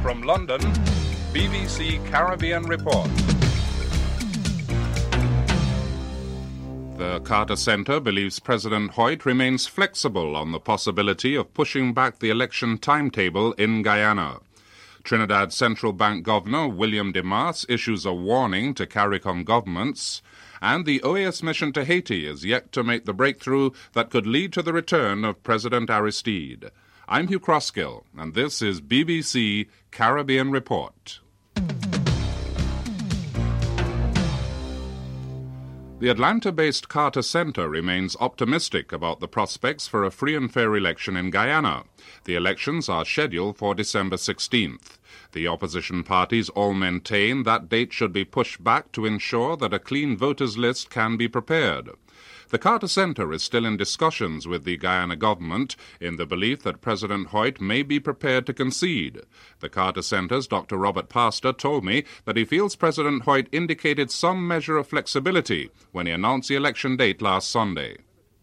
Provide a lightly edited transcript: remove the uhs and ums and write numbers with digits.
From London, BBC Caribbean Report. The Carter Center believes President Hoyt remains flexible on the possibility of pushing back the election timetable in Guyana. Trinidad Central Bank Governor William DeMaas issues a warning to CARICOM governments, and the OAS mission to Haiti is yet to make the breakthrough that could lead to the return of President Aristide. I'm Hugh Crossgill, and this is BBC Caribbean Report. The Atlanta-based Carter Center remains optimistic about the prospects for a free and fair election in Guyana. The elections are scheduled for December 16th. The opposition parties all maintain that date should be pushed back to ensure that a clean voters list can be prepared. The Carter Center is still in discussions with the Guyana government in the belief that President Hoyt may be prepared to concede. The Carter Center's Dr. Robert Pastor told me that he feels President Hoyt indicated some measure of flexibility when he announced the election date last Sunday.